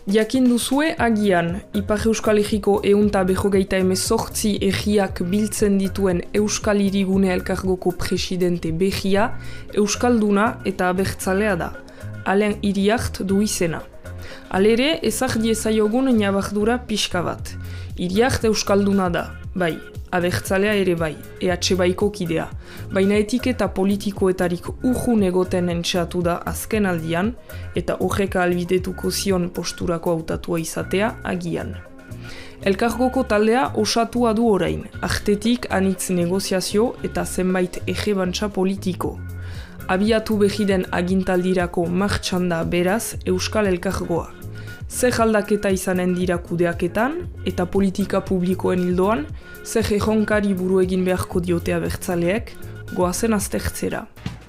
Jakin duzue agian, Ipar Euskal Herriko 128 egiak biltzen dituen Euskal Hirigune Elkargoko presidente behia, Euskalduna eta abertzalea da. Alain Iriart du izena. Halere, ezak diezaiogun nabardura pixka bat. Iriart Euskalduna da, bai, abertzalea ere bai, EH-baiko kidea. Baina etiketa politikoetarik urjun egoten entxeatu da azken aldian, eta horreka albidetuko zion posturako hautatua izatea agian. Elkargoko taldea osatua du orain, artetik anitz negoziazio eta zenbait egebantza politiko. Abiatu behiden agintaldirako martxan da beraz Euskal Elkargoa. Zer aldaketa izanen dira kudeaketan eta politika publikoen hildoan, zer erronkari buru egin beharko diote abertzaleek, goazen aztertzera.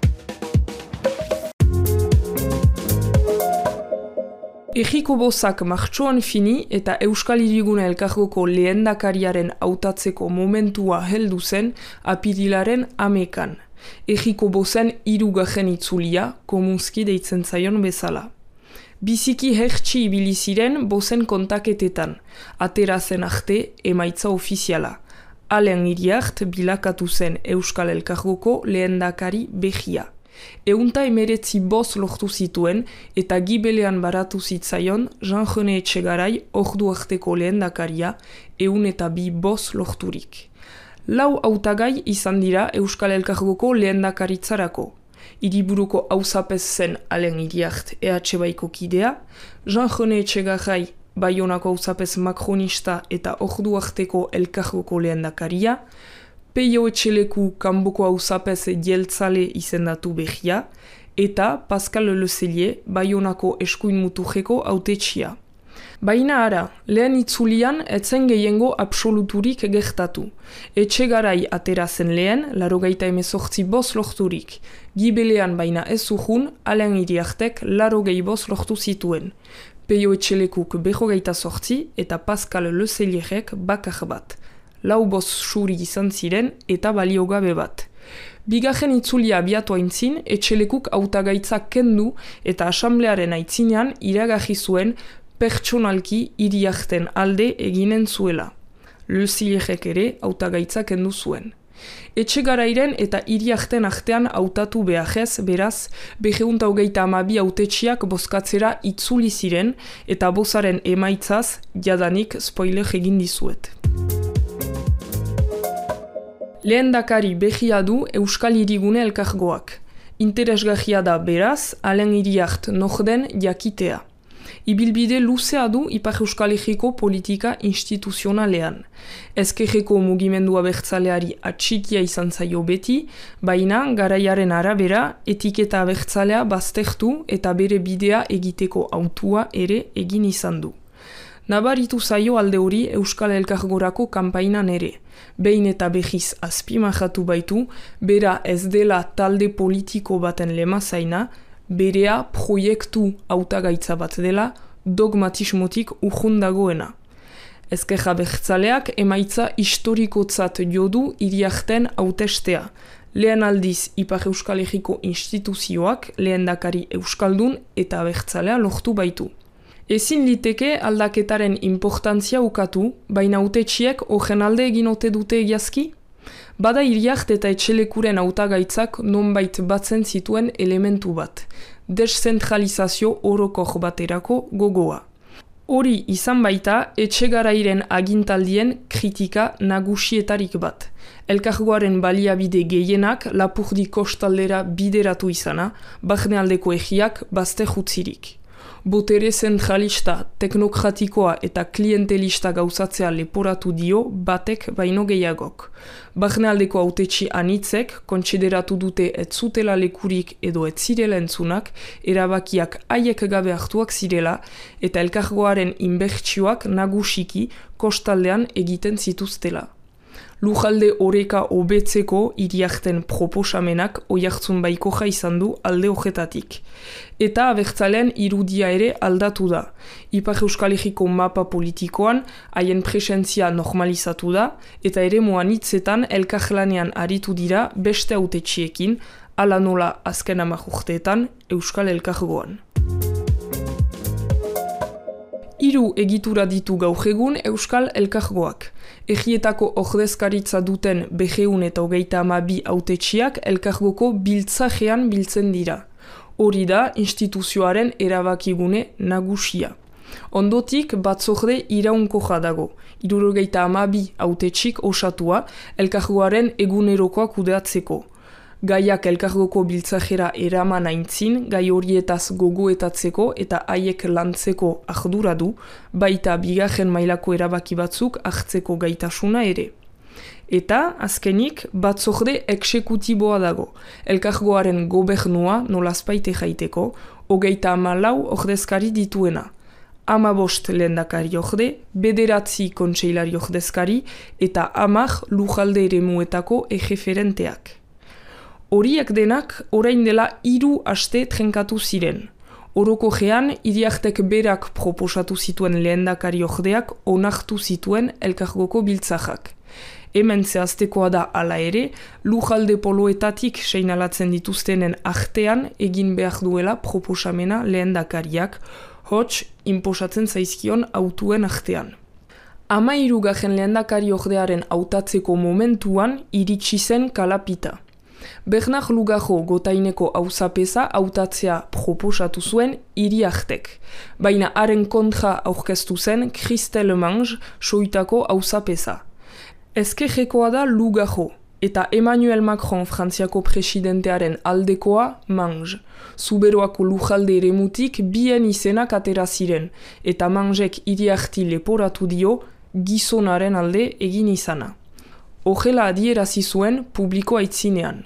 Herriko bozak martxoan fini eta Euskal Hirigune Elkargoko lehendakariaren hautatzeko momentua heldu zen apirilaren 11an. Herriko bozen 3. itzulia, komunski deitzen zaion bezala. Biziki hertsi ibili ziren bozen kontaketetan, atera zen arte emaitza ofiziala. Alain Iriart bilakatu zen Euskal Elkargoko lehendakari behia. 119 lortu zituen eta gibelean baratu zitzaion Jean-René Etxegarai ordu arteko lehendakaria 102 lorturik. 4 hautagai izan dira Euskal Elkargoko lehendakaritzarako. Hiriburuko auzapez zen Alain Iriart EH-baiko kidea, Jean-René Etxegarai Baionako auzapez makronista eta ordu arteko Elkargoko lehendakaria, Peio Etxeleku kanboko auzapez jeltzale izendatu behia, eta Pascal Lezellier Baionako eskuin muturreko hautetxia. Baina ara, lehen itzulian etzen gehiengo absoluturik gertatu. Etxegarai atera zen lehen, 98 lorturik. Gibelean baina ez urjun, Alain Iriartek 85 lortu zituen. Peio Etxelekuk 28 eta Pascal Lezellierek bakar bat. 4 suri izan ziren eta baliogabe bat. Bigarren itzulia abiatu aintzin, Etxelekuk hautagaitza kendu eta asamblearen aitzinean iragarri zuen pertsonalki Iriarten alde eginen zuela. Lezellierek ere hautagaitza kendu zuen. Etxegarairen eta Iriarten artean hautatu beharrez, beraz, 222 hautetxiak bozkatzera itzuli ziren eta bozaren emaitzaz jadanik spoiler egin dizuet. Lehendakari behia du Euskal Hirigune Elkargoak. Interesgarria da beraz, Alain Iriart norden jakitea. Ibilbide luzea du Ipar Euskal Herriko politika instituzionalean. Ezkerreko mugimendua abertzaleari atxikia izan zaio beti, baina garaiaren arabera etiketa abertzalea baztertu eta bere bidea egiteko autua ere egin izan du. Nabaritu zaio alde hori Euskal Elkargorako kanpainan ere. Behin eta behiz azpimajatu baitu, bera ez dela talde politiko baten lemazaina, berea proiektu hautagaitza bat dela dogmatismotik urjun dagoena. Ezker abertzaleak emaitza historikotzat jodu Iriarten hautestea. Lehen aldiz Ipar Euskal Herriko instituzioak lehendakari euskaldun eta abertzalea lortu baitu. Ezin liteke aldaketaren inportantzia ukatu, baina hautetsiek horren alde egin ote dute egiazki? Bada Iriart eta Etxelekuren hautagaitzak nonbait batzen zituen elementu bat, deszentralizazio orokor baterako gogoa. Hori izan baita Etxegarairen agintaldien kritika nagusietarik bat. Elkargoaren baliabide gehienak Lapurdi kostaldera bideratu izana, barnealdeko egiak bazter utzirik. Botere zentralista, teknokratikoa eta klientelista gauzatzea leporatu dio batek baino gehiagok. Barnealdeko hautetsi anitzek kontsideratu dute ez zutela lekurik edo ez zirela entzunak, erabakiak haiek gabe hartuak zirela eta elkargoaren inbertsioak nagusiki kostaldean egiten zituztela. Lujalde oreka hobetzeko Iriarten proposamenak oihartzun baikoja izan du alde horretatik. Eta abertzalean irudia ere aldatu da. Ipar Euskal Herriko mapa politikoan haien presentzia normalizatu da eta ere moanitzetan elkarlanean aritu dira beste hautetxiekin, ala nola azken 10 urteetan Euskal Elkargoan. Hiru egitura ditu gaur egun Euskal Elkargoak. Egietako ordezkaritza duten 232 hautetsiak elkargoko biltzajean biltzen dira. Hori da instituzioaren erabakigune nagusia. Ondotik batzorde iraunkorra dago. 72 hautetsik osatua elkargoaren egunerokoa kudeatzeko. Gaiak elkargoko biltzajera eraman aintzin, gai horietaz gogoetatzeko eta haiek lantzeko ardura du, baita bigarren mailako erabaki batzuk hartzeko gaitasuna ere. Eta, azkenik, batzorde eksekutiboa dago, elkargoaren gobernua nolazpaite jaiteko, 34 ordezkari dituena. 15 lehendakari orde, 9 kontseilari ordezkari eta 10 lujalde eremuetako erreferenteak. Horiek denak orain dela 3 aste trenkatu ziren. Orokorrean, Iriartek berak proposatu zituen lehendakari ordeak onartu zituen elkargoko biltzajak. Hemen zehaztekoa da hala ere, lujalde poloetatik seinalatzen dituztenen artean egin behar duela proposamena lehendakariak, hots inposatzen zaizkion autuen artean. 13. lehendakari ordearen hautatzeko momentuan iritsi zen kalapita. Bernard Lugajo Gotaineko auzapeza hautatzea proposatu zuen Iriartek, baina haren kontra aurkeztu zen Christelle Mange soitako auzapeza. Ezkerrekoa da Lugajo, eta Emmanuel Macron Frantziako presidentearen aldekoa Mange. Zuberoako lujalde eremutik bien izenak atera ziren, eta Mangek Iriarti leporatu dio gizonaren alde egin izana. Horrela adierazi zuen publiko aitzinean.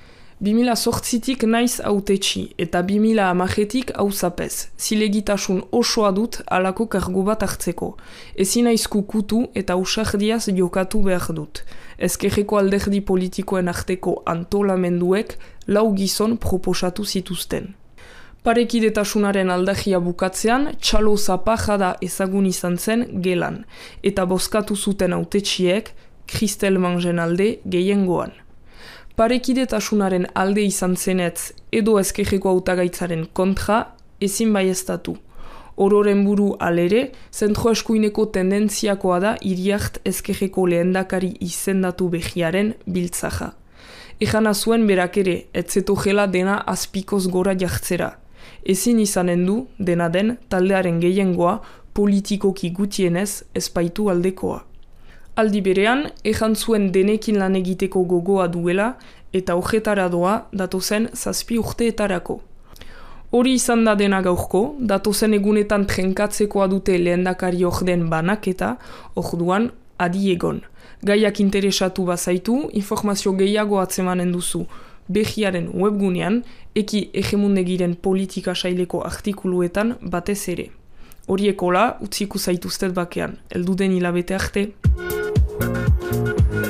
2008tik naiz hautetsi eta 2010tik auzapez, zilegitasun osoa dut halako kargu bat hartzeko. Ezin naiz kukutu eta usardiaz jokatu behar dut. Ezkerreko alderdi politikoen arteko antolamenduek 4 gizon proposatu zituzten. Parekidetasunaren aldagia bukatzean, txalo zapajada ezagun izan zen gelan, eta bozkatu zuten hautetsiek Christelle Mangen alde gehiengoan. Parekidetasunaren alde izan zenetz edo ezkerreko hautagaitzaren kontra ezin baieztatu. Ororen buru alere, zentroeskuineko tendentziakoa da Iriart ezkerreko lehendakari izendatu behiaren biltzaja. Ejana zuen berak ere, etzetojela dena azpikoz gora jartzera. Ezin izanen du, dena den, taldearen gehiengoa politikoki gutienez ezpaitu aldekoa. Aldi berean, ejan zuen denekin lan egiteko gogoa duela eta horretara doa datozen 7 urteetarako. Hori izan da dena gaurko, datozen egunetan trenkatzekoa dute lehendakari orden banaketa, orduan adi egon. Gaiak interesatu bazaitu, informazio gehiago atzemanen duzu Behiaren webgunean, eki hegemundegiren politika saileko artikuluetan batez ere. Horiekola, utziko zaituztet bakean, elduden hilabete arte.